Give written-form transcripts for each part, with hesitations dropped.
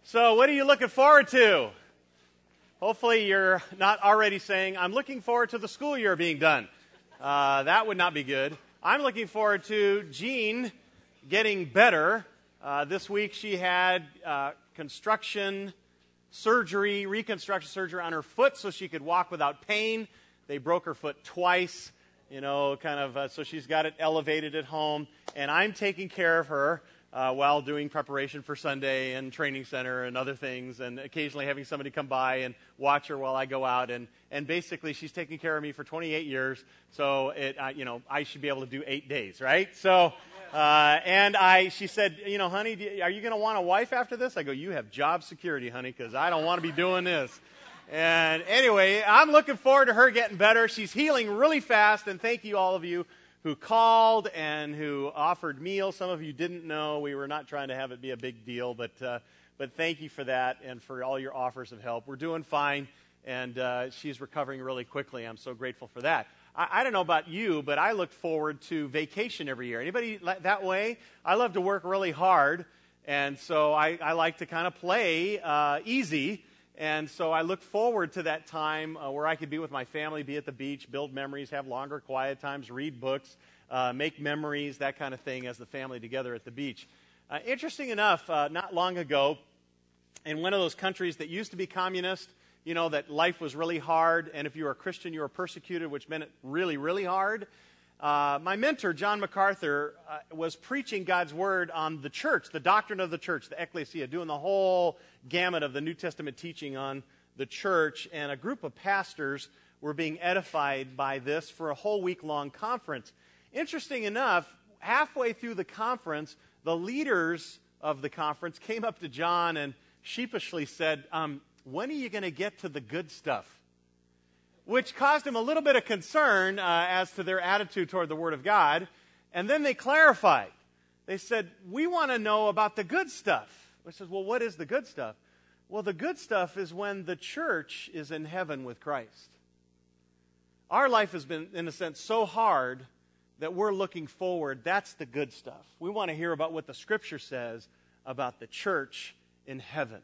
So what are you looking forward to? Hopefully you're not already saying, I'm looking forward to the school year being done. That would not be good. I'm looking forward to Jean getting better. This week she had reconstruction surgery on her foot so she could walk without pain. They broke her foot twice, so she's got it elevated at home. And I'm taking care of her while doing preparation for Sunday and training center and other things, and occasionally having somebody come by and watch her while I go out. And basically, she's taken care of me for 28 years, so I should be able to do 8 days, right? So, she said, honey, are you going to want a wife after this? I go, you have job security, honey, because I don't want to be doing this. And anyway, I'm looking forward to her getting better. She's healing really fast, and thank you, all of you who called and who offered meals. Some of you didn't know. We were not trying to have it be a big deal, but thank you for that and for all your offers of help. We're doing fine, and she's recovering really quickly. I'm so grateful for that. I don't know about you, but I look forward to vacation every year. Anybody that way? I love to work really hard, and so I like to kind of play easy. And so I look forward to that time where I could be with my family, be at the beach, build memories, have longer quiet times, read books, make memories, that kind of thing as the family together at the beach. Interesting enough, not long ago, in one of those countries that used to be communist, that life was really hard, and if you were a Christian, you were persecuted, which meant it really, really hard. My mentor, John MacArthur, was preaching God's Word on the church, the doctrine of the church, the ecclesia, doing the whole gamut of the New Testament teaching on the church, and a group of pastors were being edified by this for a whole week-long conference. Interesting enough, halfway through the conference, the leaders of the conference came up to John and sheepishly said, when are you going to get to the good stuff? Which caused him a little bit of concern as to their attitude toward the Word of God. And then they clarified. They said, we want to know about the good stuff. I said, well, what is the good stuff? Well, the good stuff is when the church is in heaven with Christ. Our life has been, in a sense, so hard that we're looking forward. That's the good stuff. We want to hear about what the Scripture says about the church in heaven.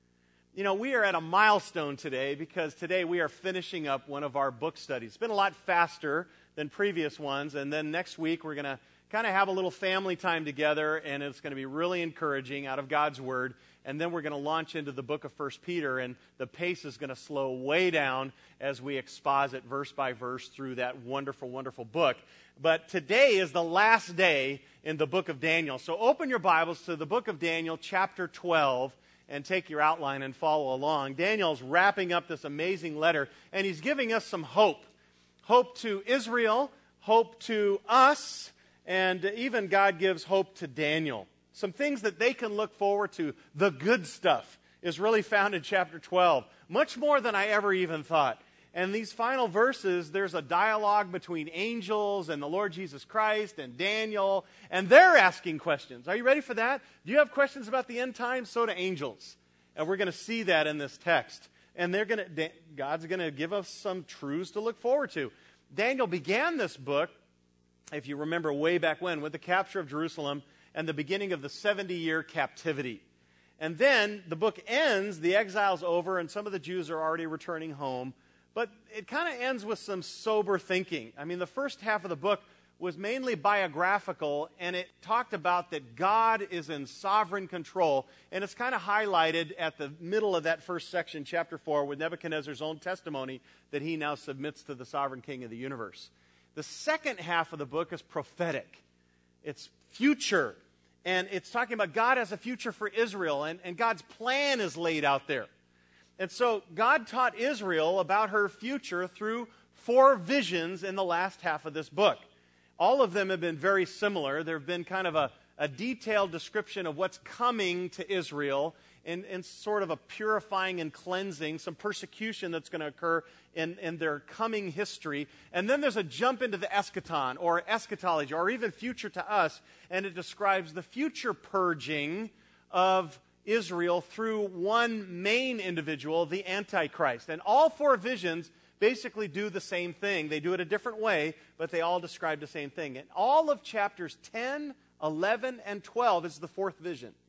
We are at a milestone today because today we are finishing up one of our book studies. It's been a lot faster than previous ones, and then next week we're going to kind of have a little family time together, and it's going to be really encouraging out of God's Word, and then we're going to launch into the book of 1 Peter, and the pace is going to slow way down as we exposit verse by verse through that wonderful, wonderful book. But today is the last day in the book of Daniel. So open your Bibles to the book of Daniel, chapter 12, and take your outline and follow along. Daniel's wrapping up this amazing letter, and he's giving us some hope. Hope to Israel, hope to us, and even God gives hope to Daniel. Some things that they can look forward to. The good stuff is really found in chapter 12. Much more than I ever even thought. And these final verses, there's a dialogue between angels and the Lord Jesus Christ and Daniel, and they're asking questions. Are you ready for that? Do you have questions about the end times? So do angels. And we're going to see that in this text. And God's going to give us some truths to look forward to. Daniel began this book, if you remember way back when, with the capture of Jerusalem and the beginning of the 70-year captivity. And then the book ends, the exile's over, and some of the Jews are already returning home. But it kind of ends with some sober thinking. I mean, the first half of the book was mainly biographical, and it talked about that God is in sovereign control. And it's kind of highlighted at the middle of that first section, chapter 4, with Nebuchadnezzar's own testimony that he now submits to the sovereign king of the universe. The second half of the book is prophetic. It's future. And it's talking about God as a future for Israel, and God's plan is laid out there. And so God taught Israel about her future through 4 visions in the last half of this book. All of them have been very similar. There have been kind of a detailed description of what's coming to Israel in sort of a purifying and cleansing, some persecution that's going to occur in their coming history. And then there's a jump into the eschaton or eschatology or even future to us, and it describes the future purging of Israel through one main individual, the Antichrist. And all 4 visions basically do the same thing. They do it a different way, but they all describe the same thing. And all of chapters 10, 11, and 12 is the 4th vision.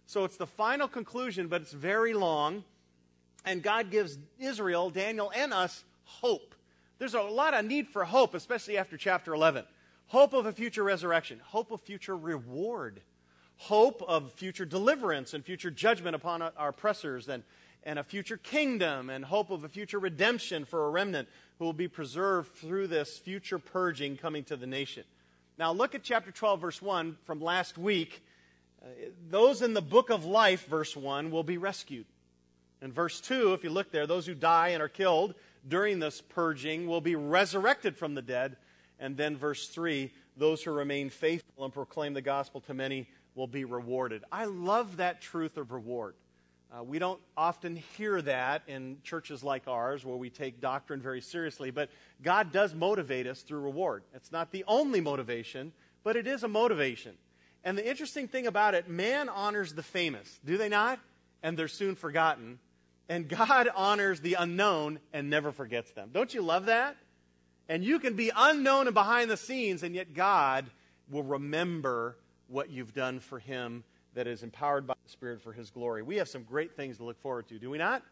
So it's the final conclusion, but it's very long. And God gives Israel, Daniel, and us hope. There's a lot of need for hope, especially after chapter 11. Hope of a future resurrection. Hope of future reward. Hope of future deliverance and future judgment upon our oppressors and a future kingdom, and hope of a future redemption for a remnant who will be preserved through this future purging coming to the nation. Now look at chapter 12, verse 1 from last week. Those in the book of life, verse 1, will be rescued. In verse 2, if you look there, those who die and are killed during this purging will be resurrected from the dead. And then verse 3, those who remain faithful and proclaim the gospel to many will be rewarded. I love that truth of reward. We don't often hear that in churches like ours where we take doctrine very seriously, but God does motivate us through reward. It's not the only motivation, but it is a motivation. And the interesting thing about it, man honors the famous, do they not? And they're soon forgotten. And God honors the unknown and never forgets them. Don't you love that? And you can be unknown and behind the scenes, and yet God will remember what you've done for Him that is empowered by the Spirit for His glory. We have some great things to look forward to, do we not?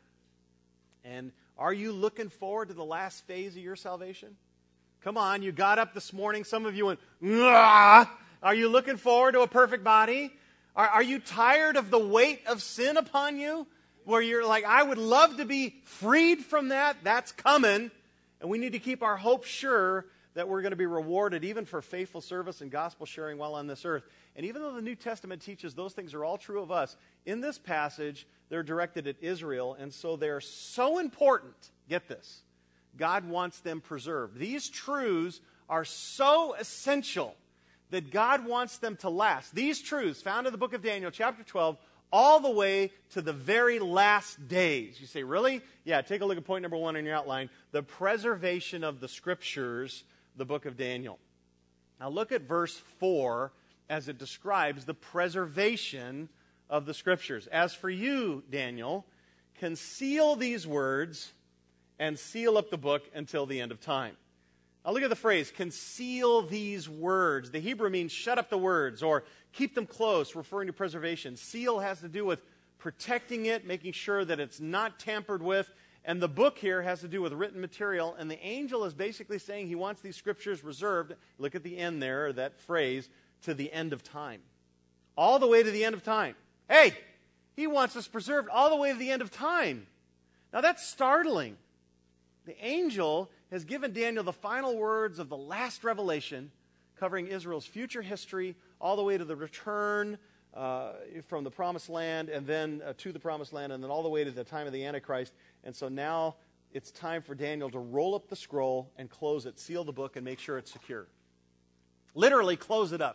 And are you looking forward to the last phase of your salvation? Come on, you got up this morning. Some of you went, "Ah!" Are you looking forward to a perfect body? Are you tired of the weight of sin upon you? Where you're like, I would love to be freed from that. That's coming. And we need to keep our hope sure that we're going to be rewarded even for faithful service and gospel sharing while on this earth. And even though the New Testament teaches those things are all true of us, in this passage, they're directed at Israel, and so they're so important. Get this. God wants them preserved. These truths are so essential that God wants them to last. These truths, found in the book of Daniel, chapter 12, all the way to the very last days. You say, really? Yeah, take a look at point number 1 in your outline. The preservation of the Scriptures, the book of Daniel. Now look at verse 4 as it describes the preservation of the Scriptures. As for you, Daniel, conceal these words and seal up the book until the end of time. Now look at the phrase, conceal these words. The Hebrew means shut up the words or keep them close, referring to preservation. Seal has to do with protecting it, making sure that it's not tampered with. And the book here has to do with written material. And the angel is basically saying he wants these Scriptures reserved. Look at the end there, that phrase, to the end of time. All the way to the end of time. Hey, he wants us preserved all the way to the end of time. Now that's startling. The angel has given Daniel the final words of the last revelation covering Israel's future history all the way to the return from the promised land and then to the promised land and then all the way to the time of the Antichrist. And so now it's time for Daniel to roll up the scroll and close it, seal the book, and make sure it's secure. Literally close it up.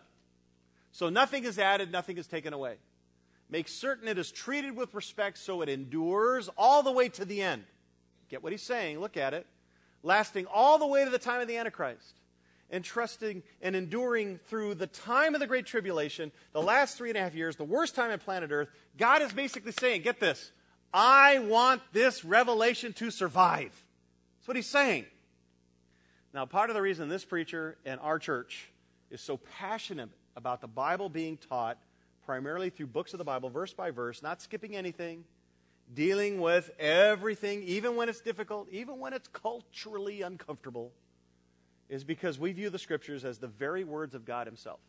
So nothing is added, nothing is taken away. Make certain it is treated with respect so it endures all the way to the end. Get what he's saying, look at it. Lasting all the way to the time of the Antichrist. And trusting and enduring through the time of the Great Tribulation, the last 3.5 years, the worst time on planet Earth. God is basically saying, get this, I want this revelation to survive. That's what he's saying. Now, part of the reason this preacher and our church is so passionate about the Bible being taught primarily through books of the Bible, verse by verse, not skipping anything, dealing with everything, even when it's difficult, even when it's culturally uncomfortable, is because we view the Scriptures as the very words of God Himself.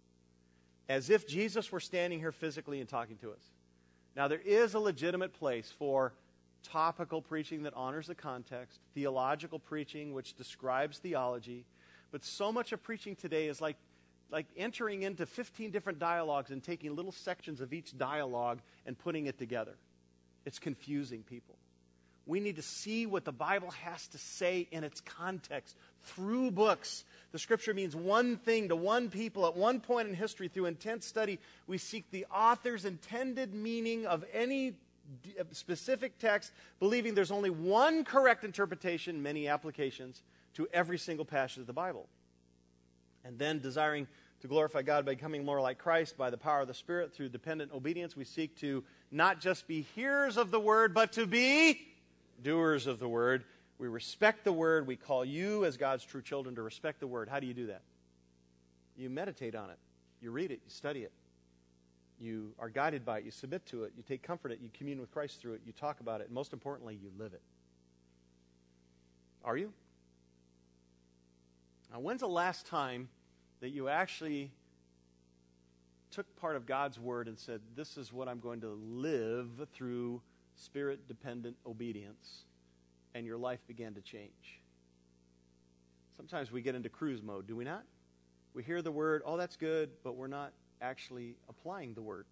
As if Jesus were standing here physically and talking to us. Now, there is a legitimate place for topical preaching that honors the context, theological preaching which describes theology, but so much of preaching today is like entering into 15 different dialogues and taking little sections of each dialogue and putting it together. It's confusing people. We need to see what the Bible has to say in its context through books. The Scripture means one thing to one people at one point in history. Through intense study, we seek the author's intended meaning of any specific text, believing there's only one correct interpretation, many applications to every single passage of the Bible. And then desiring to glorify God by becoming more like Christ by the power of the Spirit through dependent obedience, we seek to not just be hearers of the Word, but to be doers of the Word. We respect the Word. We call you as God's true children to respect the Word. How do you do that? You meditate on it. You read it. You study it. You are guided by it. You submit to it. You take comfort in it. You commune with Christ through it. You talk about it. And most importantly, you live it. Are you? Now, when's the last time that you actually took part of God's Word and said, this is what I'm going to live through Spirit-dependent obedience, and your life began to change? Sometimes we get into cruise mode, do we not? We hear the Word, oh, that's good, but we're not actually applying the Word.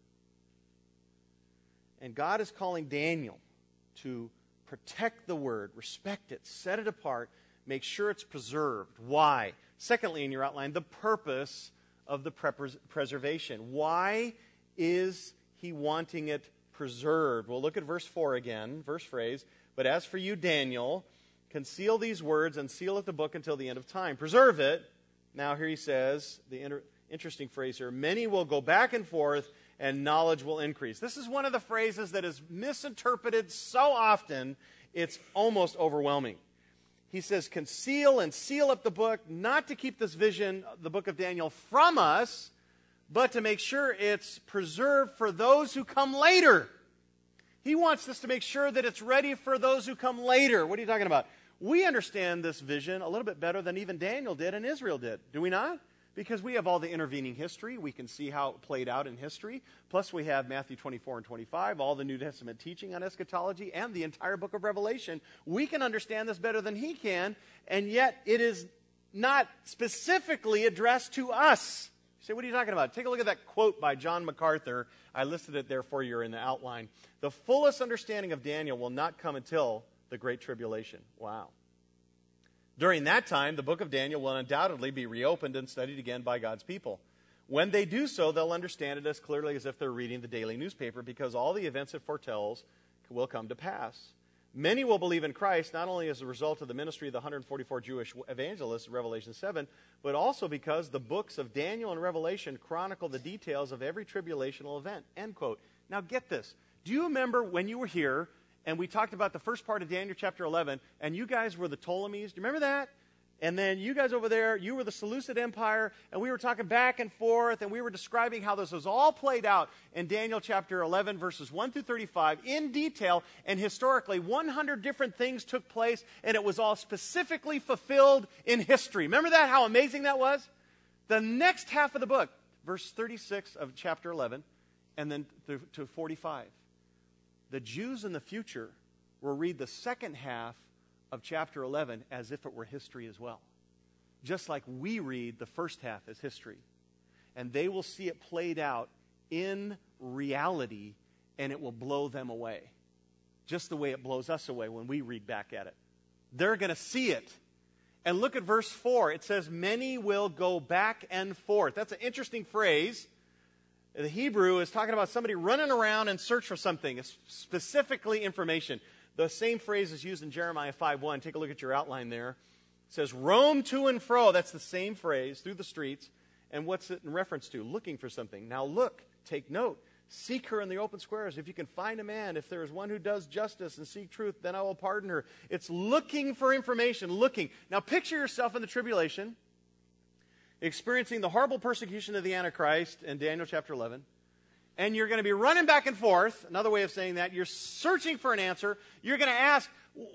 And God is calling Daniel to protect the Word, respect it, set it apart, make sure it's preserved. Why? Secondly, in your outline, the purpose of the preservation. Why is he wanting it preserved? Well, look at verse 4 again, verse phrase. But as for you, Daniel, conceal these words and seal up the book until the end of time. Preserve it. Now here he says, the interesting phrase here, many will go back and forth and knowledge will increase. This is one of the phrases that is misinterpreted so often, it's almost overwhelming. He says, conceal and seal up the book, not to keep this vision, the book of Daniel, from us, but to make sure it's preserved for those who come later. He wants us to make sure that it's ready for those who come later. What are you talking about? We understand this vision a little bit better than even Daniel did and Israel did. Do we not? Because we have all the intervening history. We can see how it played out in history. Plus we have Matthew 24 and 25, all the New Testament teaching on eschatology, and the entire book of Revelation. We can understand this better than he can, and yet it is not specifically addressed to us. You say, what are you talking about? Take a look at that quote by John MacArthur. I listed it there for you in the outline. The fullest understanding of Daniel will not come until the Great Tribulation. Wow. During that time, the book of Daniel will undoubtedly be reopened and studied again by God's people. When they do so, they'll understand it as clearly as if they're reading the daily newspaper, because all the events it foretells will come to pass. Many will believe in Christ, not only as a result of the ministry of the 144 Jewish evangelists in Revelation 7, but also because the books of Daniel and Revelation chronicle the details of every tribulational event. End quote. Now get this. Do you remember when you were here and we talked about the first part of Daniel chapter 11, and you guys were the Ptolemies? Do you remember that? And then you guys over there, you were the Seleucid Empire, and we were talking back and forth, and we were describing how this was all played out in Daniel chapter 11, verses 1 through 35, in detail, and historically, 100 different things took place, and it was all specifically fulfilled in history. Remember that, how amazing that was? The next half of the book, verse 36 of chapter 11, and then to 45. The Jews in the future will read the second half of chapter 11 as if it were history as well. Just like we read the first half as history. And they will see it played out in reality, and it will blow them away. Just the way it blows us away when we read back at it. They're going to see it. And look at verse 4. It says, many will go back and forth. That's an interesting phrase. The Hebrew is talking about somebody running around and search for something. It's specifically information. The same phrase is used in Jeremiah 5:1. Take a look at your outline there. It says, roam to and fro. That's the same phrase, through the streets. And what's it in reference to? Looking for something. Now look, take note. Seek her in the open squares. If you can find a man, if there is one who does justice and seek truth, then I will pardon her. It's looking for information, looking. Now picture yourself in the tribulation, experiencing the horrible persecution of the Antichrist in Daniel chapter 11. And you're going to be running back and forth. Another way of saying that, you're searching for an answer. You're going to ask,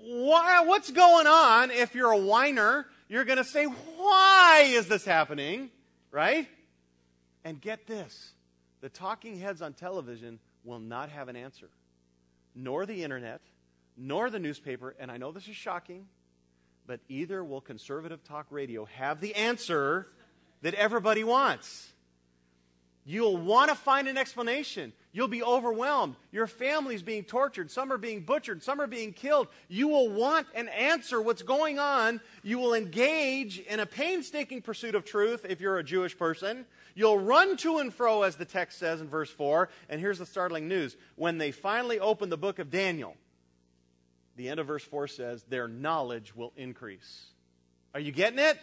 what's going on? If you're a whiner, you're going to say, why is this happening? Right? And get this. The talking heads on television will not have an answer. Nor the internet, nor the newspaper. And I know this is shocking, but either will conservative talk radio have the answer that everybody wants. You'll want to find an explanation. You'll be overwhelmed. Your family's being tortured. Some are being butchered. Some are being killed. You will want an answer. What's going on? You will engage in a painstaking pursuit of truth if you're a Jewish person. You'll run to and fro, as the text says in verse 4. And here's the startling news. When they finally open the book of Daniel, the end of verse 4 says, their knowledge will increase. Are you getting it?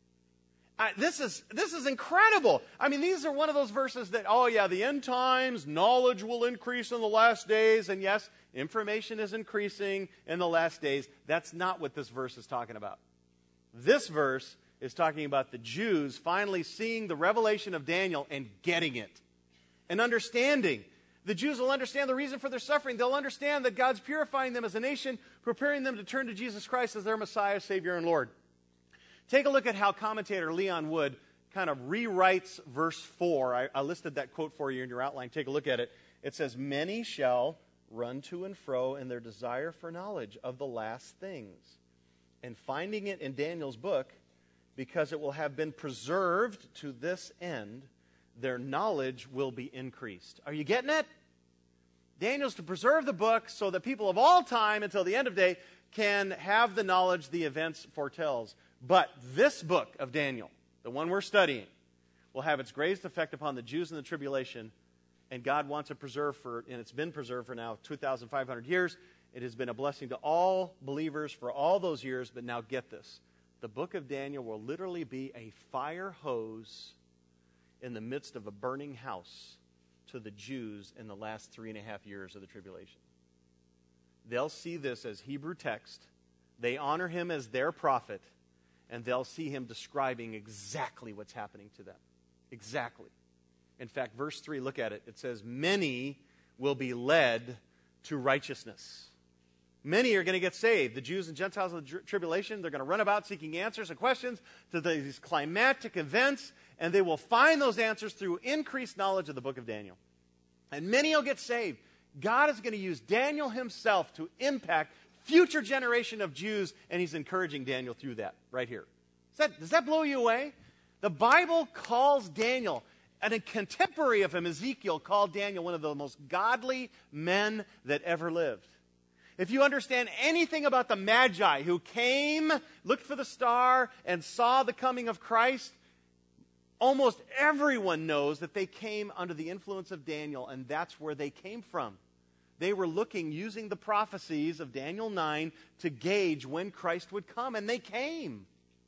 This is incredible. I mean, these are one of those verses that, oh yeah, the end times, knowledge will increase in the last days. And yes, information is increasing in the last days. That's not what this verse is talking about. This verse is talking about the Jews finally seeing the revelation of Daniel and getting it. and understanding. The Jews will understand the reason for their suffering. They'll understand that God's purifying them as a nation, preparing them to turn to Jesus Christ as their Messiah, Savior, and Lord. Take a look at how commentator Leon Wood kind of rewrites verse 4. I listed that quote for you in your outline. Take a look at it. It says, "Many shall run to and fro in their desire for knowledge of the last things. And finding it in Daniel's book, because it will have been preserved to this end, their knowledge will be increased." Are you getting it? Daniel's to preserve the book so that people of all time until the end of day can have the knowledge the events foretells. But this book of Daniel, the one we're studying, will have its greatest effect upon the Jews in the tribulation. And God wants it preserved and it's been preserved for now 2,500 years. It has been a blessing to all believers for all those years. But now get this. The book of Daniel will literally be a fire hose in the midst of a burning house to the Jews in the last 3.5 years of the tribulation. They'll see this as Hebrew text. They honor him as their prophet. And they'll see him describing exactly what's happening to them. Exactly. In fact, verse 3, look at it. It says, "Many will be led to righteousness." Many are going to get saved. The Jews and Gentiles of the tribulation, they're going to run about seeking answers and questions to these climactic events, and they will find those answers through increased knowledge of the book of Daniel. And many will get saved. God is going to use Daniel himself to impact future generation of Jews, and he's encouraging Daniel through that right here. Does that blow you away? The Bible calls Daniel, and a contemporary of him, Ezekiel, called Daniel one of the most godly men that ever lived. If you understand anything about the Magi who came, looked for the star, and saw the coming of Christ, almost everyone knows that they came under the influence of Daniel, and that's where they came from. They were looking, using the prophecies of Daniel 9 to gauge when Christ would come, and they came.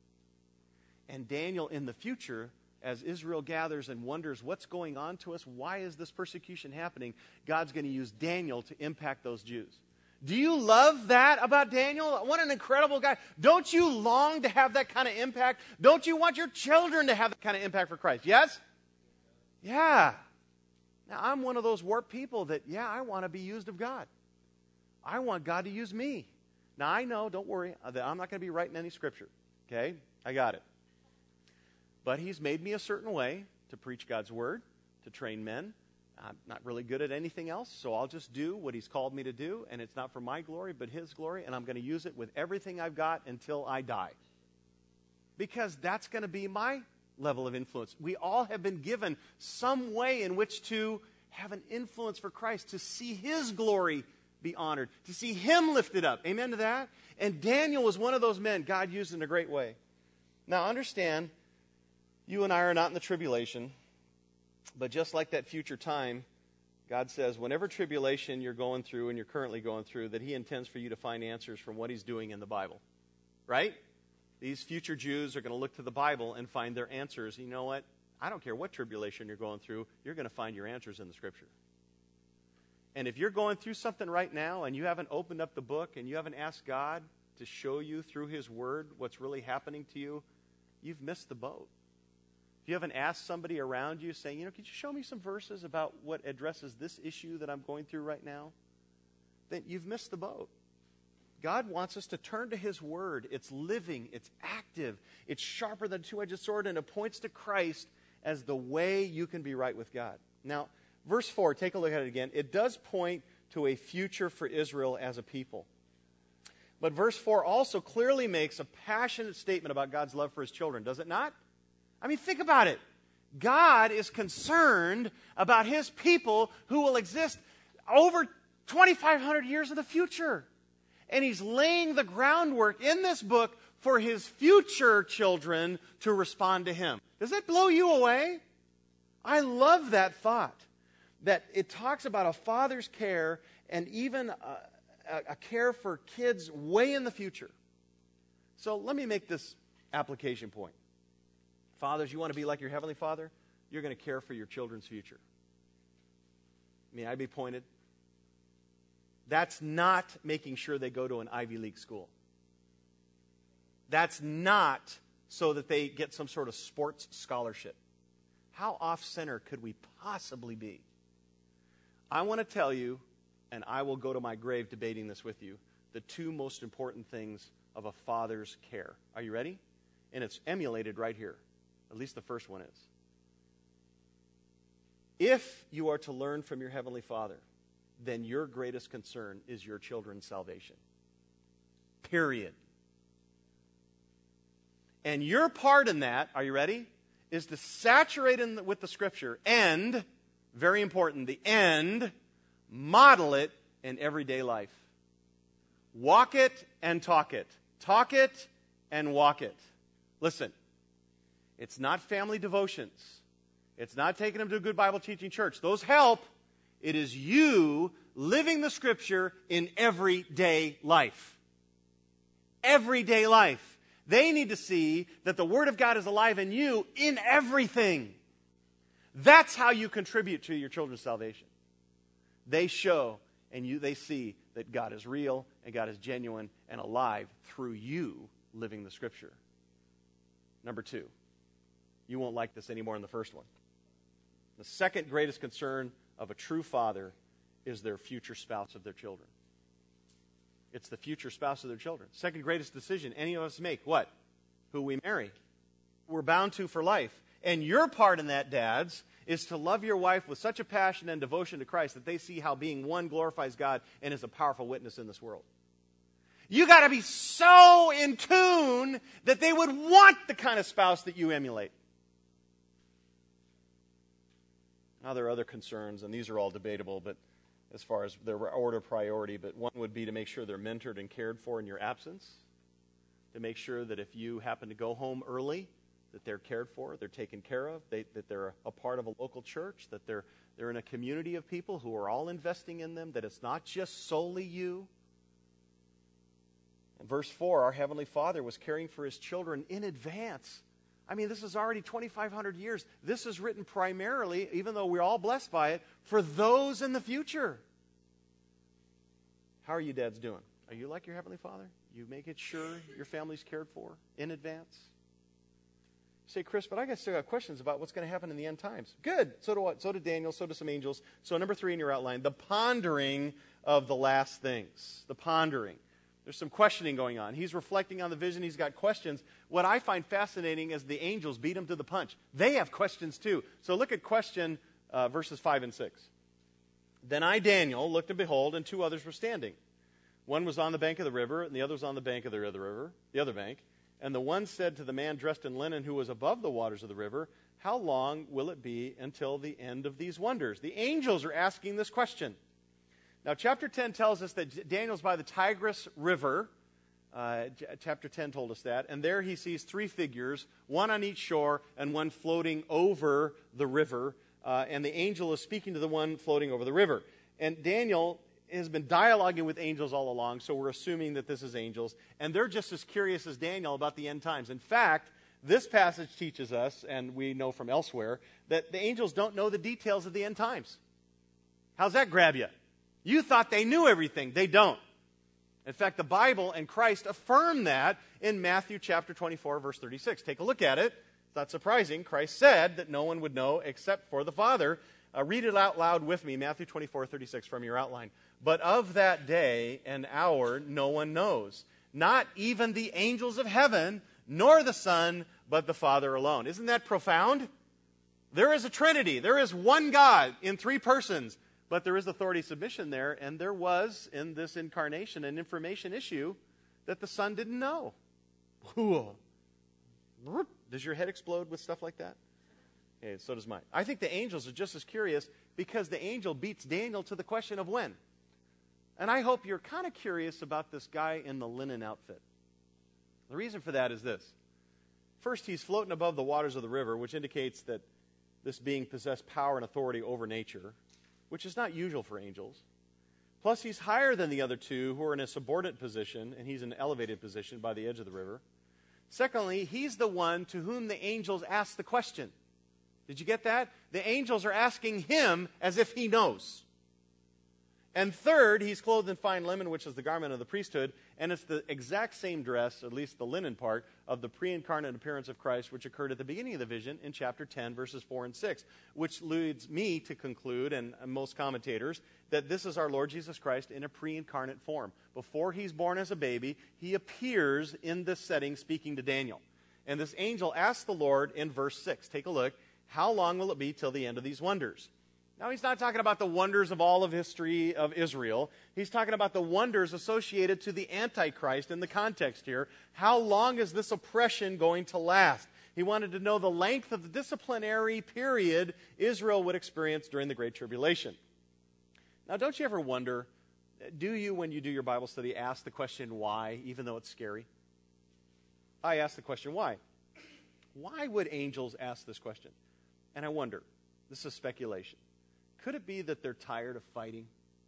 And Daniel, in the future, as Israel gathers and wonders what's going on to us, why is this persecution happening, God's going to use Daniel to impact those Jews. Do you love that about Daniel? What an incredible guy. Don't you long to have that kind of impact? Don't you want your children to have that kind of impact for Christ? Yes? Yeah. Now, I'm one of those warped people that, I want to be used of God. I want God to use me. Now, I know, don't worry, that I'm not going to be writing any scripture. Okay? I got it. But he's made me a certain way to preach God's word, to train men. I'm not really good at anything else, so I'll just do what he's called me to do, and it's not for my glory, but his glory, and I'm going to use it with everything I've got until I die. Because that's going to be my level of influence. We all have been given some way in which to have an influence for Christ, to see his glory be honored, to see him lifted up. Amen to that? And Daniel was one of those men God used in a great way. Now understand, you and I are not in the tribulation. But just like that future time, God says, whenever tribulation you're going through and you're currently going through, that he intends for you to find answers from what he's doing in the Bible. Right? These future Jews are going to look to the Bible and find their answers. You know what? I don't care what tribulation you're going through, you're going to find your answers in the Scripture. And if you're going through something right now and you haven't opened up the book and you haven't asked God to show you through his word what's really happening to you, you've missed the boat. If you haven't asked somebody around you saying, could you show me some verses about what addresses this issue that I'm going through right now? Then you've missed the boat. God wants us to turn to his word. It's living, it's active, it's sharper than a two-edged sword, and it points to Christ as the way you can be right with God. Now, verse 4, take a look at it again. It does point to a future for Israel as a people. But verse 4 also clearly makes a passionate statement about God's love for his children, does it not? I mean, think about it. God is concerned about his people who will exist over 2,500 years in the future. And he's laying the groundwork in this book for his future children to respond to him. Does that blow you away? I love that thought, that it talks about a father's care and even a care for kids way in the future. So let me make this application point. Fathers, you want to be like your Heavenly Father? You're going to care for your children's future. May I be pointed? That's not making sure they go to an Ivy League school. That's not so that they get some sort of sports scholarship. How off-center could we possibly be? I want to tell you, and I will go to my grave debating this with you, the two most important things of a father's care. Are you ready? And it's emulated right here. At least the first one is. If you are to learn from your Heavenly Father, then your greatest concern is your children's salvation. Period. And your part in that, are you ready, is to saturate with the Scripture and, very important, the end, model it in everyday life. Walk it and talk it. Talk it and walk it. Listen, it's not family devotions. It's not taking them to a good Bible teaching church. Those help. It is you living the Scripture in everyday life. Everyday life. They need to see that the Word of God is alive in you in everything. That's how you contribute to your children's salvation. They show and they see that God is real and God is genuine and alive through you living the Scripture. Number two, you won't like this anymore in the first one. The second greatest concern of a true father is their future spouse of their children. It's the future spouse of their children. Second greatest decision any of us make, what? Who we marry. We're bound to for life. And your part in that, dads, is to love your wife with such a passion and devotion to Christ that they see how being one glorifies God and is a powerful witness in this world. You got to be so in tune that they would want the kind of spouse that you emulate. Now, there are other concerns, and these are all debatable, but as far as their order of priority, but one would be to make sure they're mentored and cared for in your absence, to make sure that if you happen to go home early, that they're cared for, they're taken care of, that they're a part of a local church, that they're in a community of people who are all investing in them, that it's not just solely you. In verse 4, our Heavenly Father was caring for His children in advance. I mean, this is already 2,500 years. This is written primarily, even though we're all blessed by it, for those in the future. How are you dads doing? Are you like your Heavenly Father? You make it sure your family's cared for in advance? You say, Chris, but I still got questions about what's going to happen in the end times. Good. So do what? So did Daniel. So do some angels. So number 3 in your outline, the pondering of the last things. The pondering. There's some questioning going on. He's reflecting on the vision. He's got questions. What I find fascinating is the angels beat him to the punch. They have questions too. So look at question verses 5 and 6. Then I, Daniel, looked and behold, and 2 others were standing. One was on the bank of the river, and the other was on the bank of the river, the other bank. And the one said to the man dressed in linen who was above the waters of the river, how long will it be until the end of these wonders? The angels are asking this question. Now, chapter 10 tells us that Daniel's by the Tigris River. Chapter 10 told us that. And there he sees 3 figures, one on each shore and one floating over the river. And the angel is speaking to the one floating over the river. And Daniel has been dialoguing with angels all along, so we're assuming that this is angels. And they're just as curious as Daniel about the end times. In fact, this passage teaches us, and we know from elsewhere, that the angels don't know the details of the end times. How's that grab you? You thought they knew everything. They don't. In fact, the Bible and Christ affirm that in Matthew chapter 24, verse 36. Take a look at it. It's not surprising. Christ said that no one would know except for the Father. Read it out loud with me, Matthew 24, 36 from your outline. But of that day and hour no one knows, not even the angels of heaven, nor the Son, but the Father alone. Isn't that profound? There is a Trinity. There is one God in 3 persons. But there is authority submission there, and there was, in this incarnation, an information issue that the Son didn't know. Does your head explode with stuff like that? Okay, so does mine. I think the angels are just as curious because the angel beats Daniel to the question of when. And I hope you're kind of curious about this guy in the linen outfit. The reason for that is this. First, he's floating above the waters of the river, which indicates that this being possessed power and authority over nature, which is not usual for angels. Plus, he's higher than the other 2 who are in a subordinate position, and he's in an elevated position by the edge of the river. Secondly, he's the one to whom the angels ask the question. Did you get that? The angels are asking him as if he knows. And third, he's clothed in fine linen, which is the garment of the priesthood, and it's the exact same dress, at least the linen part, of the pre-incarnate appearance of Christ, which occurred at the beginning of the vision in chapter 10, verses 4 and 6, which leads me to conclude, and most commentators, that this is our Lord Jesus Christ in a pre-incarnate form. Before he's born as a baby, he appears in this setting speaking to Daniel. And this angel asks the Lord in verse 6, take a look, how long will it be till the end of these wonders? Now, he's not talking about the wonders of all of history of Israel. He's talking about the wonders associated to the Antichrist in the context here. How long is this oppression going to last? He wanted to know the length of the disciplinary period Israel would experience during the Great Tribulation. Now, don't you ever wonder, do you, when you do your Bible study, ask the question why, even though it's scary? I ask the question why. Why would angels ask this question? And I wonder, this is speculation. Could it be that they're tired of fighting?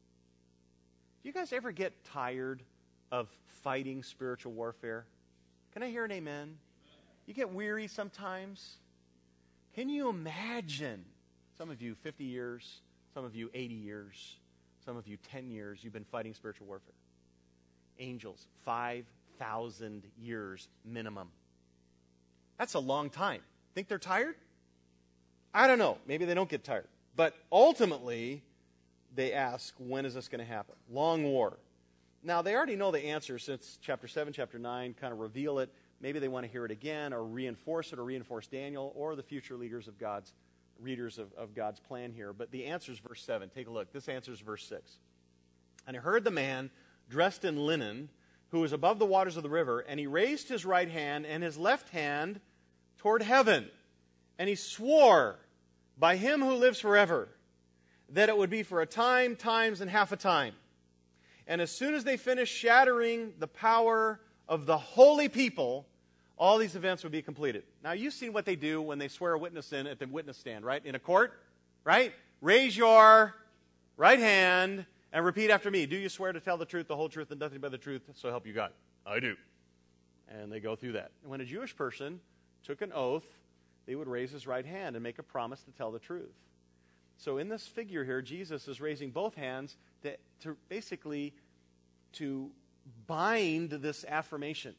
Do you guys ever get tired of fighting spiritual warfare? Can I hear an amen? You get weary sometimes? Can you imagine, some of you 50 years, some of you 80 years, some of you 10 years, you've been fighting spiritual warfare. Angels, 5,000 years minimum. That's a long time. Think they're tired? I don't know. Maybe they don't get tired. But ultimately, they ask, when is this going to happen? Long war. Now, they already know the answer since chapter 7, chapter 9 kind of reveal it. Maybe they want to hear it again or reinforce it or reinforce Daniel or the future leaders of God's, readers of God's plan here. But the answer is verse 7. Take a look. This answers verse 6. And I heard the man dressed in linen who was above the waters of the river, and he raised his right hand and his left hand toward heaven. And he swore by him who lives forever, that it would be for a time, times, and half a time. And as soon as they finished shattering the power of the holy people, all these events would be completed. Now, you've seen what they do when they swear a witness in at the witness stand, right? In a court, right? Raise your right hand and repeat after me. Do you swear to tell the truth, the whole truth, and nothing but the truth, so help you God? I do. And they go through that. And when a Jewish person took an oath, they would raise his right hand and make a promise to tell the truth. So in this figure here, Jesus is raising both hands to basically to bind this affirmation.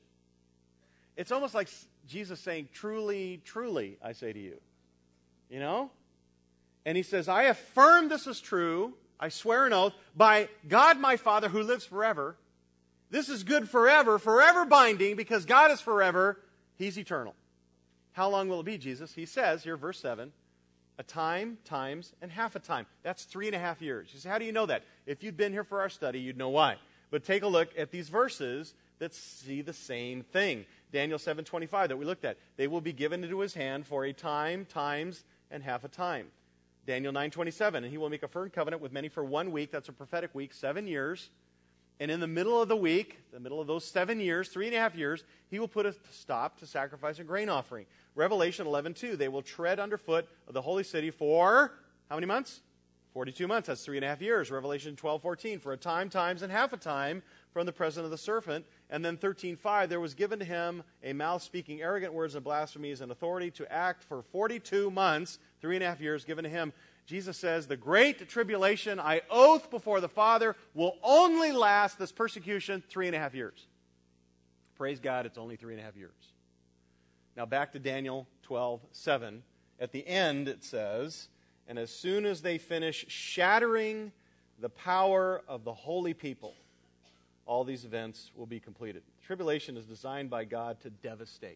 It's almost like Jesus saying, truly, truly, I say to you. You know? And he says, I affirm this is true. I swear an oath by God my Father who lives forever. This is good forever, forever binding, because God is forever. He's eternal. How long will it be, Jesus? He says here, verse 7, a time, times, and half a time. That's 3.5 years. You say, how do you know that? If you'd been here for our study, you'd know why. But take a look at these verses that see the same thing. Daniel 7:25 that we looked at. They will be given into his hand for a time, times, and half a time. Daniel 9:27, and he will make a firm covenant with many for 1 week. That's a prophetic week, 7 years. And in the middle of the week, the middle of those 7 years, 3.5 years, he will put a stop to sacrifice a grain offering. Revelation 11:2, they will tread underfoot of the holy city for how many months? 42 months. That's 3.5 years. Revelation 12:14, for a time, times, and half a time from the presence of the serpent. And then 13:5, there was given to him a mouth speaking arrogant words and blasphemies and authority to act for 42 months, 3.5 years given to him. Jesus says, the great tribulation, I oath before the Father, will only last, this persecution, 3.5 years. Praise God, it's only 3.5 years. Now back to Daniel 12:7. At the end it says, and as soon as they finish shattering the power of the holy people, all these events will be completed. Tribulation is designed by God to devastate.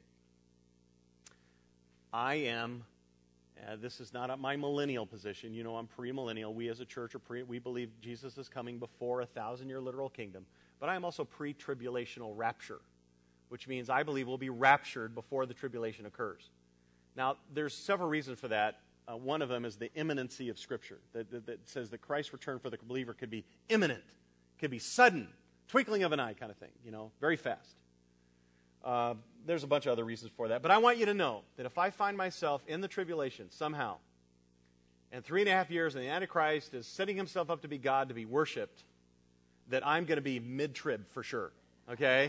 This is not my millennial position. You know, I'm premillennial. We as a church we believe Jesus is coming before a 1,000-year literal kingdom. But I am also pre-tribulational rapture, which means I believe we'll be raptured before the tribulation occurs. Now, there's several reasons for that. One of them is the imminency of Scripture that says that Christ's return for the believer could be imminent, could be sudden, twinkling of an eye kind of thing, you know, very fast. There's a bunch of other reasons for that. But I want you to know that if I find myself in the tribulation somehow, and 3.5 years, and the Antichrist is setting himself up to be God, to be worshipped, that I'm going to be mid-trib for sure, okay?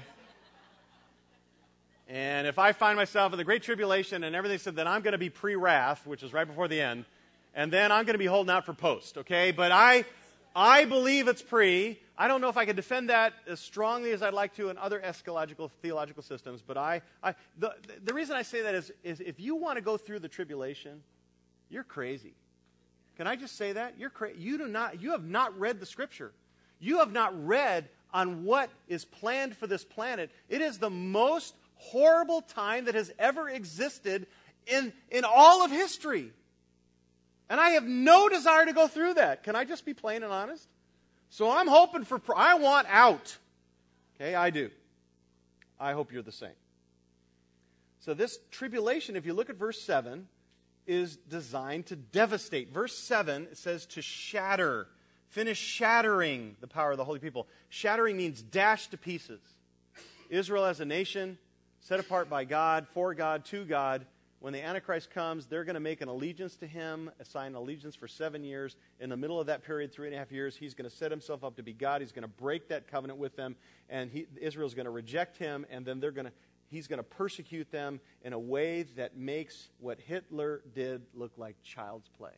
And if I find myself in the Great Tribulation and everything said, then I'm going to be pre-wrath, which is right before the end, and then I'm going to be holding out for post, okay? But I believe it's pre. I don't know if I can defend that as strongly as I'd like to in other eschatological theological systems, but the reason I say that is if you want to go through the tribulation, you're crazy. Can I just say that? You're crazy. You have not read the Scripture. You have not read on what is planned for this planet. It is the most horrible time that has ever existed in all of history. And I have no desire to go through that. Can I just be plain and honest? So I'm hoping I want out. Okay, I do. I hope you're the same. So this tribulation, if you look at verse 7, is designed to devastate. Verse 7, it says to shatter. Finish shattering the power of the holy people. Shattering means dash to pieces. Israel as a nation, set apart by God, for God, to God. When the Antichrist comes, they're going to make an allegiance to him, assign allegiance for 7 years. In the middle of that period, 3.5 years, he's going to set himself up to be God. He's going to break that covenant with them, and Israel's going to reject him, and then he's going to persecute them in a way that makes what Hitler did look like child's play.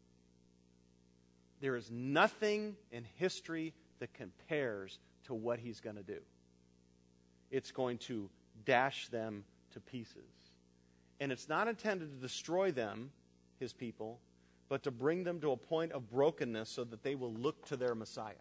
There is nothing in history that compares to what he's going to do. It's going to dash them to pieces. And it's not intended to destroy them, his people, but to bring them to a point of brokenness so that they will look to their Messiah.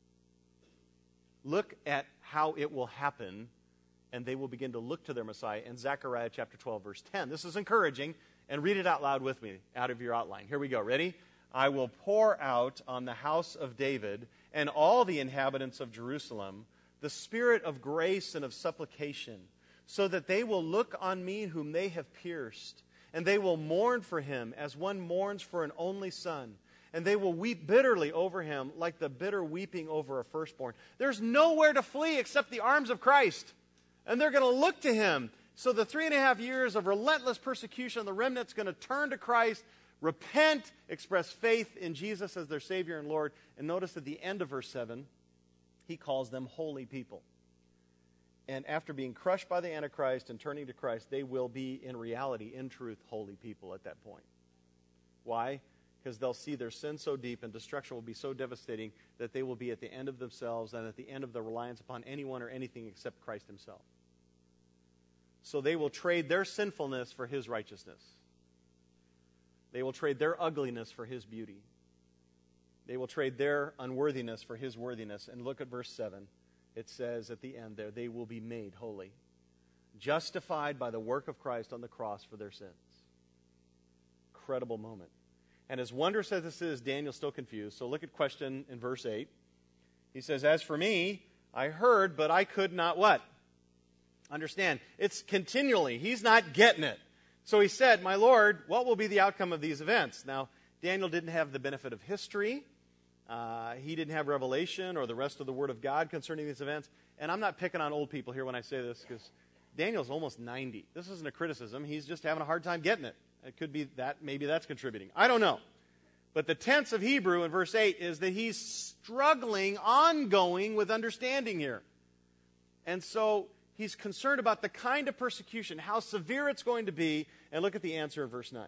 Look at how it will happen, and they will begin to look to their Messiah in Zechariah chapter 12, verse 10. This is encouraging, and read it out loud with me out of your outline. Here we go. Ready? I will pour out on the house of David and all the inhabitants of Jerusalem the spirit of grace and of supplication, so that they will look on me whom they have pierced, and they will mourn for him as one mourns for an only son, and they will weep bitterly over him like the bitter weeping over a firstborn. There's nowhere to flee except the arms of Christ, and they're going to look to him. So the 3.5 years of relentless persecution, the remnant's going to turn to Christ, repent, express faith in Jesus as their Savior and Lord. And notice at the end of verse 7, he calls them holy people. And after being crushed by the Antichrist and turning to Christ, they will be, in reality, in truth, holy people at that point. Why? Because they'll see their sin so deep and destruction will be so devastating that they will be at the end of themselves and at the end of their reliance upon anyone or anything except Christ himself. So they will trade their sinfulness for his righteousness. They will trade their ugliness for his beauty. They will trade their unworthiness for his worthiness. And look at verse 7. It says at the end there, they will be made holy, justified by the work of Christ on the cross for their sins. Incredible moment. And as wondrous as this is, Daniel's still confused. So look at question in verse 8. He says, as for me, I heard, but I could not what? Understand. It's continually. He's not getting it. So he said, my Lord, what will be the outcome of these events? Now, Daniel didn't have the benefit of history. He didn't have revelation or the rest of the Word of God concerning these events. And I'm not picking on old people here when I say this, because Daniel's almost 90. This isn't a criticism. He's just having a hard time getting it. It could be that. Maybe that's contributing. I don't know. But the tense of Hebrew in verse 8 is that he's struggling, ongoing with understanding here. And so he's concerned about the kind of persecution, how severe it's going to be. And look at the answer in verse 9.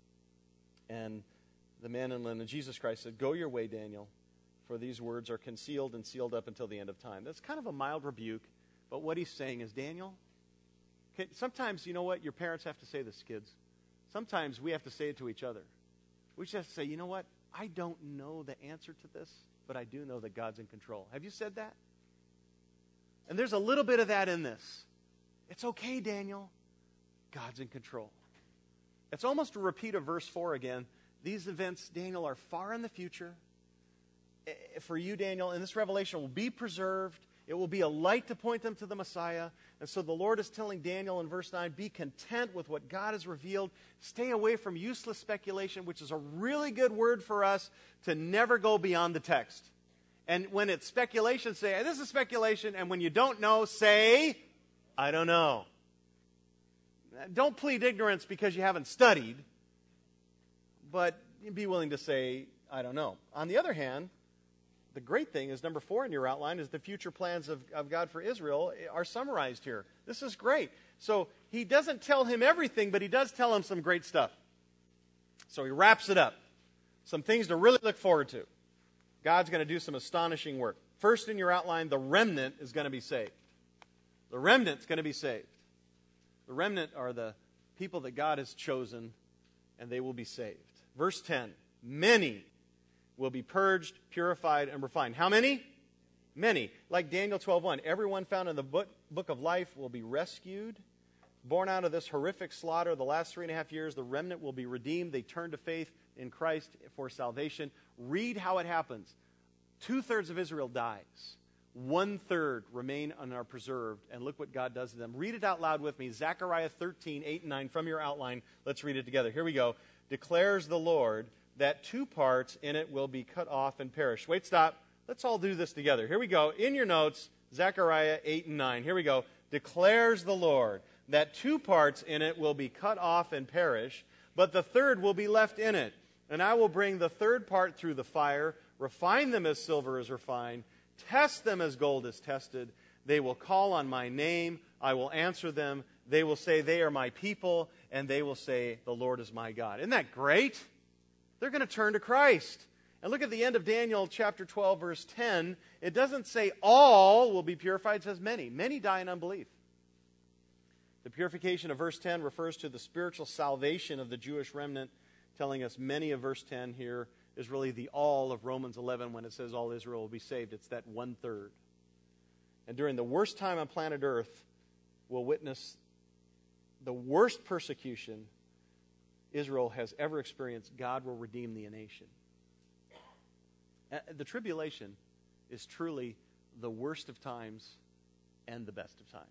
And the man in linen, Jesus Christ, said, go your way, Daniel, for these words are concealed and sealed up until the end of time. That's kind of a mild rebuke, but what he's saying is, Daniel, sometimes, you know what, your parents have to say this, kids. Sometimes we have to say it to each other. We just have to say, you know what, I don't know the answer to this, but I do know that God's in control. Have you said that? And there's a little bit of that in this. It's okay, Daniel. God's in control. It's almost a repeat of verse 4 again. These events, Daniel, are far in the future. For you, Daniel, and this revelation will be preserved. It will be a light to point them to the Messiah. And so the Lord is telling Daniel in verse 9, be content with what God has revealed. Stay away from useless speculation, which is a really good word for us to never go beyond the text. And when it's speculation, say, this is speculation. And when you don't know, say, I don't know. Don't plead ignorance because you haven't studied. But be willing to say, I don't know. On the other hand, the great thing is, number 4 in your outline, is the future plans of God for Israel are summarized here. This is great. So he doesn't tell him everything, but he does tell him some great stuff. So he wraps it up. Some things to really look forward to. God's going to do some astonishing work. First in your outline, the remnant is going to be saved. The remnant's going to be saved. The remnant are the people that God has chosen, and they will be saved. Verse 10, many will be purged, purified, and refined. How many? Many. Like Daniel 12:1, everyone found in the book of life will be rescued. Born out of this horrific slaughter the last 3.5 years, the remnant will be redeemed. They turn to faith in Christ for salvation. Read how it happens. 2/3 of Israel dies. 1/3 remain and are preserved. And look what God does to them. Read it out loud with me. Zechariah 13:8-9 from your outline. Let's read it together. Here we go. Declares the Lord that 2 parts in it will be cut off and perish. Wait, stop. Let's all do this together. Here we go. In your notes, Zechariah 8-9. Here we go. Declares the Lord that 2 parts in it will be cut off and perish, but the 3rd will be left in it. And I will bring the 3rd part through the fire, refine them as silver is refined, test them as gold is tested. They will call on my name. I will answer them. They will say, they are my people, and they will say, the Lord is my God. Isn't that great? They're going to turn to Christ. And look at the end of Daniel chapter 12, verse 10. It doesn't say all will be purified. It says many. Many die in unbelief. The purification of verse 10 refers to the spiritual salvation of the Jewish remnant, telling us many of verse 10 here is really the all of Romans 11 when it says all Israel will be saved. It's that 1/3. And during the worst time on planet Earth, we'll witness the worst persecution Israel has ever experienced. God will redeem the nation. The tribulation is truly the worst of times and the best of times.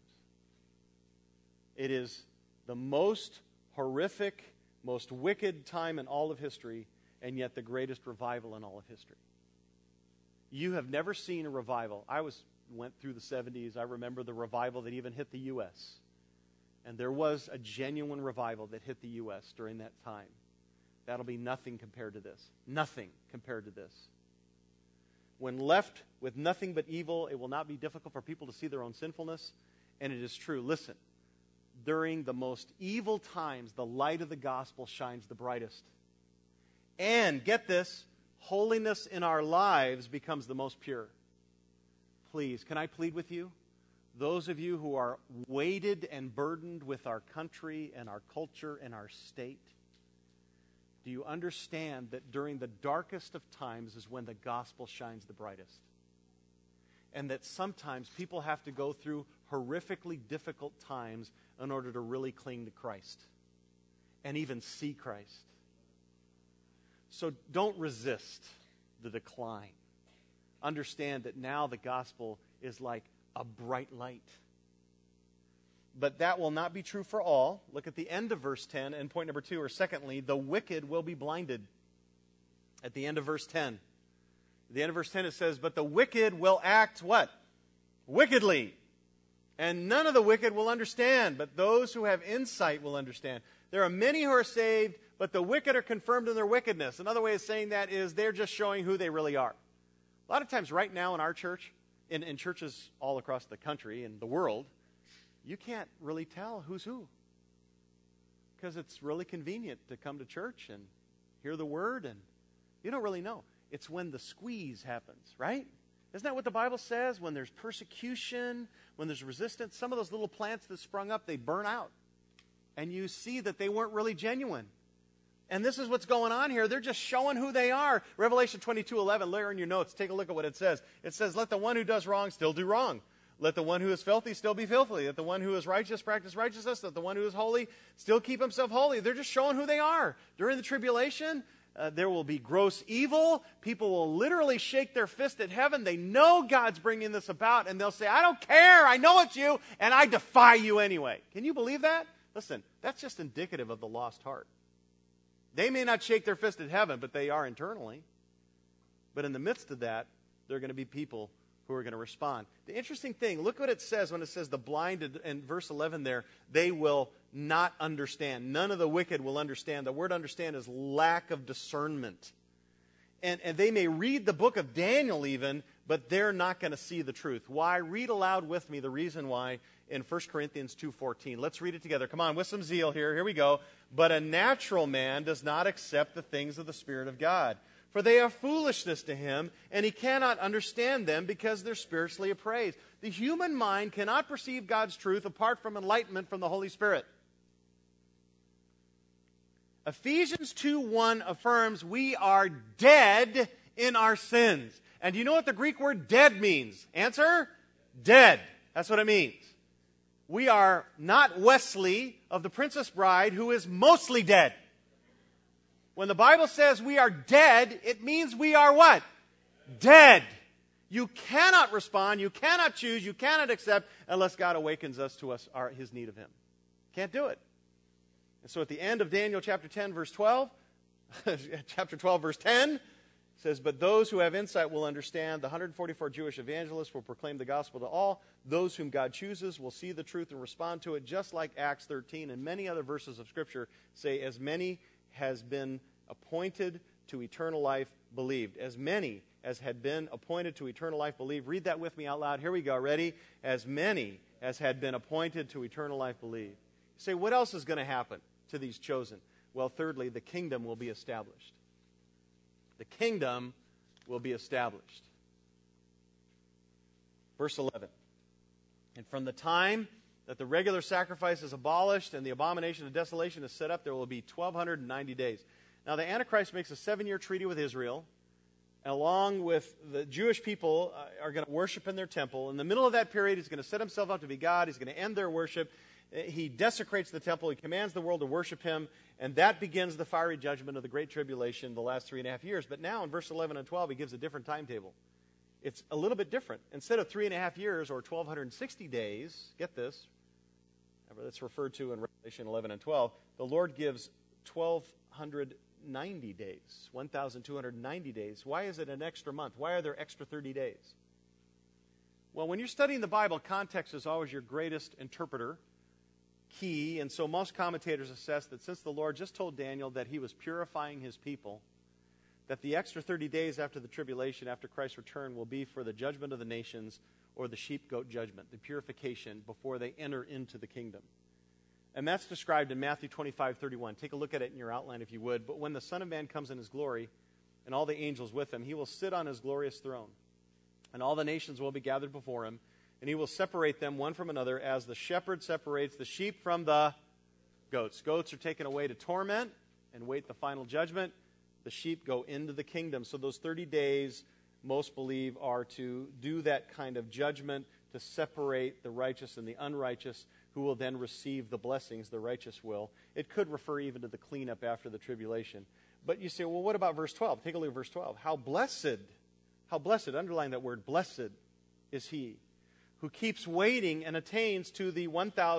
It is the most horrific, most wicked time in all of history, and yet the greatest revival in all of history. You have never seen a revival. Went through the 70s. I remember the revival that even hit the U.S. And there was a genuine revival that hit the U.S. during that time. That'll be nothing compared to this. Nothing compared to this. When left with nothing but evil, it will not be difficult for people to see their own sinfulness. And it is true. Listen, during the most evil times, the light of the gospel shines the brightest. And, get this, holiness in our lives becomes the most pure. Please, can I plead with you? Those of you who are weighted and burdened with our country and our culture and our state, do you understand that during the darkest of times is when the gospel shines the brightest? And that sometimes people have to go through horrifically difficult times in order to really cling to Christ and even see Christ. So don't resist the decline. Understand that now the gospel is like a bright light. But that will not be true for all. Look at the end of verse 10 and point number 2, or secondly, the wicked will be blinded. At the end of verse 10. At the end of verse 10 it says, but the wicked will act what? Wickedly. And none of the wicked will understand, but those who have insight will understand. There are many who are saved, but the wicked are confirmed in their wickedness. Another way of saying that is they're just showing who they really are. A lot of times right now in our church, in churches all across the country and the world, you can't really tell who's who. Because it's really convenient to come to church and hear the word, and you don't really know. It's when the squeeze happens, right? Isn't that what the Bible says? When there's persecution, when there's resistance, some of those little plants that sprung up, they burn out. And you see that they weren't really genuine. And this is what's going on here. They're just showing who they are. Revelation 22:11, later in your notes, take a look at what it says. It says, let the one who does wrong still do wrong. Let the one who is filthy still be filthy. Let the one who is righteous practice righteousness. Let the one who is holy still keep himself holy. They're just showing who they are. During the tribulation, there will be gross evil. People will literally shake their fist at heaven. They know God's bringing this about, and they'll say, I don't care. I know it's you, and I defy you anyway. Can you believe that? Listen, that's just indicative of the lost heart. They may not shake their fist at heaven, but they are internally. But in the midst of that, there are going to be people who are going to respond. The interesting thing, look what it says when it says the blind in verse 11 there, they will not understand. None of the wicked will understand. The word understand is lack of discernment. And they may read the book of Daniel even, but they're not going to see the truth. Why? Read aloud with me the reason why in 1 Corinthians 2:14. Let's read it together. Come on, with some zeal here. Here we go. But a natural man does not accept the things of the Spirit of God, For they are foolishness to him, and he cannot understand them because they're spiritually appraised. The human mind cannot perceive God's truth apart from enlightenment from the Holy Spirit. Ephesians 2:1 affirms we are dead in our sins. And do you know what the Greek word dead means? Answer? Dead. That's what it means. We are not Wesley of the Princess Bride, who is mostly dead. When the Bible says we are dead, it means we are what? Dead. You cannot respond, you cannot choose, you cannot accept unless God awakens us to his need of him. Can't do it. And so at the end of Daniel chapter 10, verse 12, chapter 12, verse 10, says, but those who have insight will understand. The 144 Jewish evangelists will proclaim the gospel to all. Those whom God chooses will see the truth and respond to it, just like Acts 13 and many other verses of Scripture say, as many has been appointed to eternal life believed. As many as had been appointed to eternal life believed. Read that with me out loud. Here we go. Ready? As many as had been appointed to eternal life believed. You say, what else is going to happen to these chosen? Well, thirdly, the kingdom will be established. The kingdom will be established. Verse 11. And from the time that the regular sacrifice is abolished and the abomination of desolation is set up, there will be 1,290 days. Now, the Antichrist makes a 7-year treaty with Israel, and along with the Jewish people are going to worship in their temple. In the middle of that period, he's going to set himself up to be God. He's going to end their worship. He desecrates the temple. He commands the world to worship him. And that begins the fiery judgment of the Great Tribulation, the last 3.5 years. But now in verse 11 and 12, he gives a different timetable. It's a little bit different. Instead of 3.5 years or 1,260 days, get this, that's referred to in Revelation 11 and 12, the Lord gives 1,290 days, 1,290 days. Why is it an extra month? Why are there extra 30 days? Well, when you're studying the Bible, context is always your greatest interpreter. Key, and so most commentators assess that since the Lord just told Daniel that he was purifying his people, that the extra 30 days after the tribulation, after Christ's return, will be for the judgment of the nations, or the sheep-goat judgment, the purification before they enter into the kingdom. And that's described in Matthew 25:31. Take a look at it in your outline if you would. But when the Son of Man comes in his glory, and all the angels with him, he will sit on his glorious throne, and all the nations will be gathered before him, and he will separate them one from another as the shepherd separates the sheep from the goats. Goats are taken away to torment and wait the final judgment. The sheep go into the kingdom. So those 30 days, most believe, are to do that kind of judgment, to separate the righteous and the unrighteous, who will then receive the blessings, the righteous will. It could refer even to the cleanup after the tribulation. But you say, well, what about verse 12? Take a look at verse 12. How blessed, underline that word, blessed is he who keeps waiting and attains to the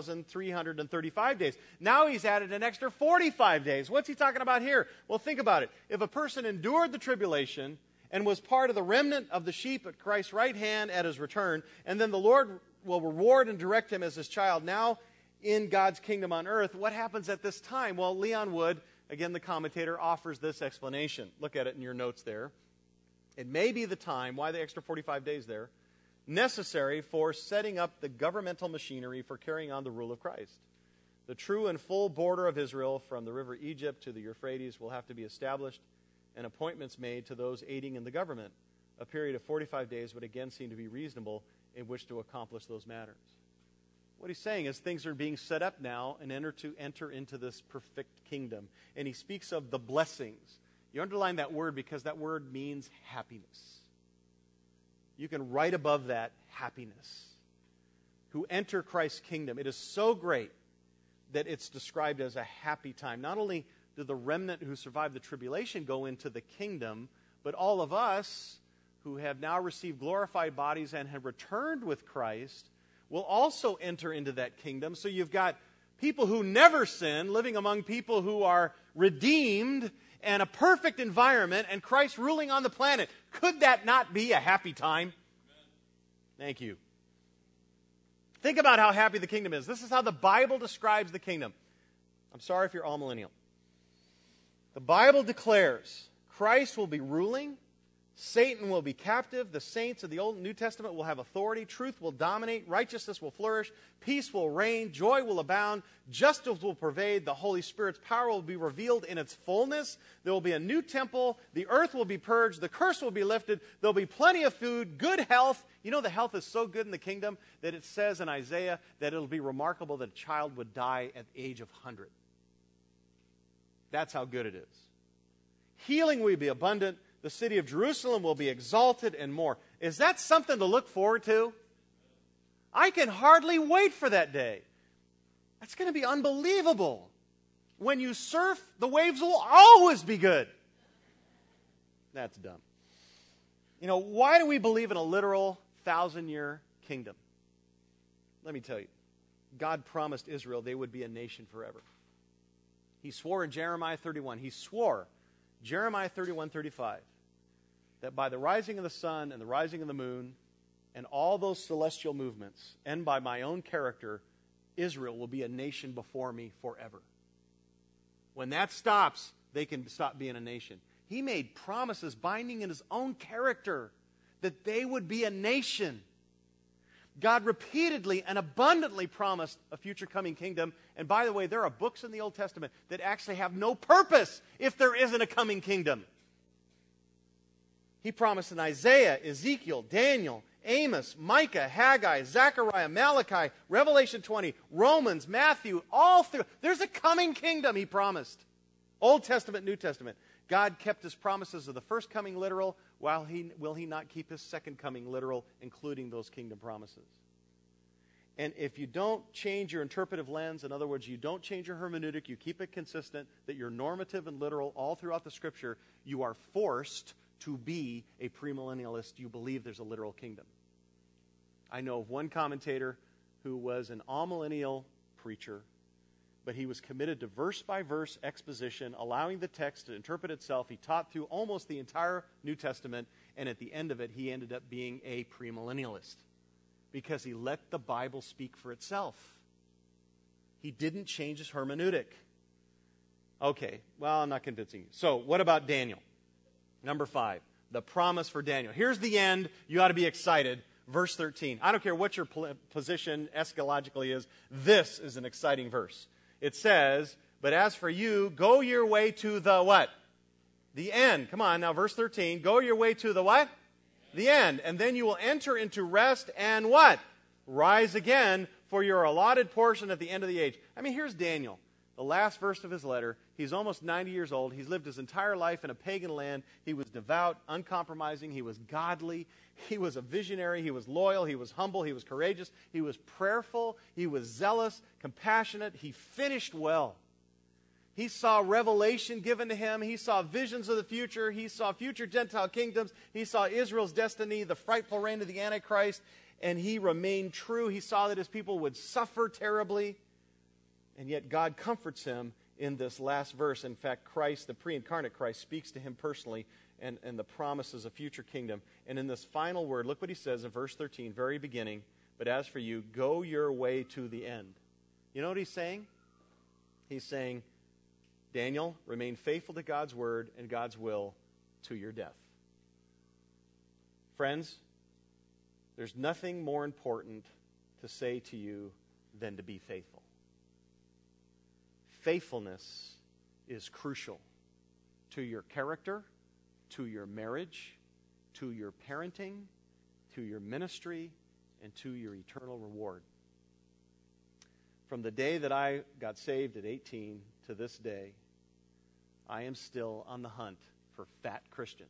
1,335 days. Now he's added an extra 45 days. What's he talking about here? Well, think about it. If a person endured the tribulation and was part of the remnant of the sheep at Christ's right hand at his return, and then the Lord will reward and direct him as his child now in God's kingdom on earth, what happens at this time? Well, Leon Wood, again the commentator, offers this explanation. Look at it in your notes there. It may be the time, why the extra 45 days there, necessary for setting up the governmental machinery for carrying on the rule of Christ. The true and full border of Israel from the river Egypt to the Euphrates will have to be established and appointments made to those aiding in the government. A period of 45 days would again seem to be reasonable in which to accomplish those matters. What he's saying is things are being set up now and enter into this perfect kingdom. And he speaks of the blessings. You underline that word because that word means happiness. You can write above that happiness. Who enter Christ's kingdom. It is so great that it's described as a happy time. Not only do the remnant who survived the tribulation go into the kingdom, but all of us who have now received glorified bodies and have returned with Christ will also enter into that kingdom. So you've got people who never sin living among people who are redeemed and a perfect environment and Christ ruling on the planet. Could that not be a happy time? Thank you. Think about how happy the kingdom is. This is how the Bible describes the kingdom. I'm sorry if you're all millennial. The Bible declares Christ will be ruling. Satan will be captive. The saints of the Old and New Testament will have authority. Truth will dominate. Righteousness will flourish. Peace will reign. Joy will abound. Justice will pervade. The Holy Spirit's power will be revealed in its fullness. There will be a new temple. The earth will be purged. The curse will be lifted. There will be plenty of food, good health. You know, the health is so good in the kingdom that it says in Isaiah that it will be remarkable that a child would die at the age of 100. That's how good it is. Healing will be abundant. The city of Jerusalem will be exalted and more. Is that something to look forward to? I can hardly wait for that day. That's going to be unbelievable. When you surf, the waves will always be good. That's dumb. You know, why do we believe in a literal 1,000-year kingdom? Let me tell you. God promised Israel they would be a nation forever. He swore in Jeremiah 31. He swore, Jeremiah 31:35, that by the rising of the sun and the rising of the moon and all those celestial movements, and by my own character, Israel will be a nation before me forever. When that stops, they can stop being a nation. He made promises binding in his own character that they would be a nation. God repeatedly and abundantly promised a future coming kingdom. And by the way, there are books in the Old Testament that actually have no purpose if there isn't a coming kingdom. He promised in Isaiah, Ezekiel, Daniel, Amos, Micah, Haggai, Zechariah, Malachi, Revelation 20, Romans, Matthew, all through. There's a coming kingdom, he promised. Old Testament, New Testament. God kept his promises of the first coming literal, while will he not keep his second coming literal, including those kingdom promises? And if you don't change your interpretive lens, in other words, you don't change your hermeneutic, you keep it consistent, that you're normative and literal all throughout the Scripture, you are forced to be a premillennialist. You believe there's a literal kingdom. I know of one commentator who was an amillennial preacher, but he was committed to verse-by-verse exposition, allowing the text to interpret itself. He taught through almost the entire New Testament, and at the end of it, he ended up being a premillennialist because he let the Bible speak for itself. He didn't change his hermeneutic. Okay, well, I'm not convincing you. So, what about Daniel? Number 5, the promise for Daniel. Here's the end. You ought to be excited. Verse 13. I don't care what your position eschatologically is. This is an exciting verse. It says, but as for you, go your way to the what? The end. Come on, now verse 13. Go your way to the what? The end. And then you will enter into rest and what? Rise again for your allotted portion at the end of the age. I mean, here's Daniel. The last verse of his letter. He's almost 90 years old. He's lived his entire life in a pagan land. He was devout, uncompromising. He was godly. He was a visionary. He was loyal. He was humble. He was courageous. He was prayerful. He was zealous, compassionate. He finished well. He saw revelation given to him. He saw visions of the future. He saw future Gentile kingdoms. He saw Israel's destiny, the frightful reign of the Antichrist, and he remained true. He saw that his people would suffer terribly, and yet God comforts him in this last verse. In fact, Christ, the pre-incarnate Christ, speaks to him personally and the promises of future kingdom. And in this final word, look what he says in verse 13, very beginning, but as for you, go your way to the end. You know what he's saying? He's saying, Daniel, remain faithful to God's word and God's will to your death. Friends, there's nothing more important to say to you than to be faithful. Faithfulness is crucial to your character, to your marriage, to your parenting, to your ministry, and to your eternal reward. From the day that I got saved at 18 to this day, I am still on the hunt for fat Christians.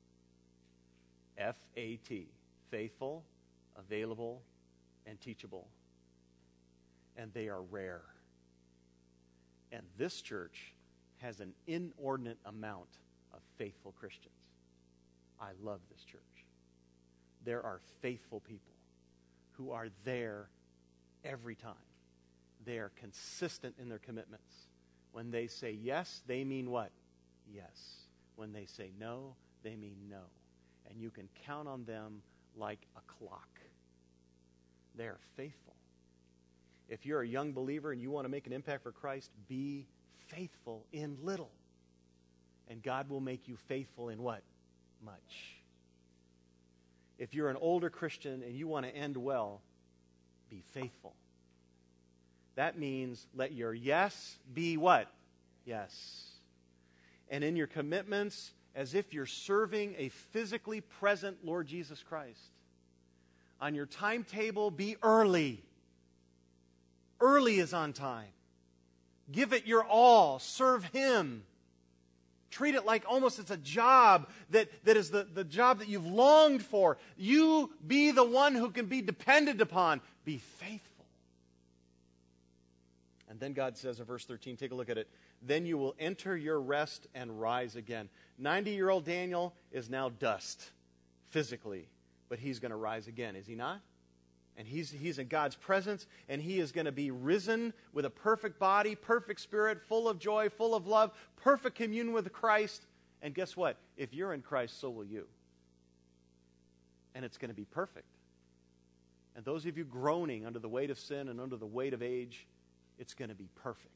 F-A-T. Faithful, available, and teachable. And they are rare. And this church has an inordinate amount of faithful Christians. I love this church. There are faithful people who are there every time. They are consistent in their commitments. When they say yes, they mean what? Yes. When they say no, they mean no. And you can count on them like a clock. They are faithful. If you're a young believer and you want to make an impact for Christ, be faithful in little. And God will make you faithful in what? Much. if you're an older Christian and you want to end well, be faithful. That means let your yes be what? Yes. And in your commitments, as if you're serving a physically present Lord Jesus Christ. On your timetable, be early. Early is on time. Give it your all. Serve Him. Treat it like almost it's a job that is the job that you've longed for. You be the one who can be depended upon. Be faithful. And then God says in verse 13, take a look at it. Then you will enter your rest and rise again. 90-year-old Daniel is now dust physically, but he's going to rise again, is he not? And he's in God's presence, and he is going to be risen with a perfect body, perfect spirit, full of joy, full of love, perfect communion with Christ. And guess what? If you're in Christ, so will you. And it's going to be perfect. And those of you groaning under the weight of sin and under the weight of age, it's going to be perfect.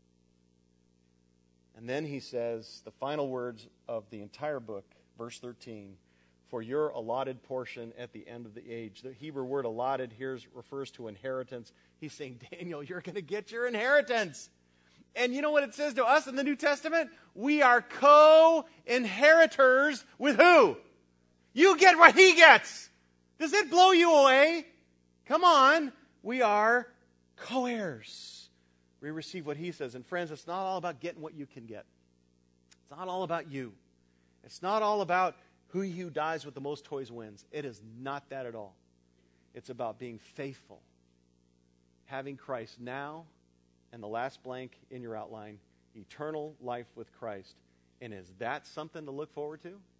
And then he says, the final words of the entire book, verse 13, for your allotted portion at the end of the age. The Hebrew word allotted here refers to inheritance. He's saying, Daniel, you're going to get your inheritance. And you know what it says to us in the New Testament? We are co-inheritors with who? You get what he gets. Does it blow you away? Come on. We are co-heirs. We receive what he says. And friends, it's not all about getting what you can get. It's not all about you. It's not all about who dies with the most toys wins. It is not that at all. It's about being faithful. Having Christ now, and the last blank in your outline, eternal life with Christ. And is that something to look forward to?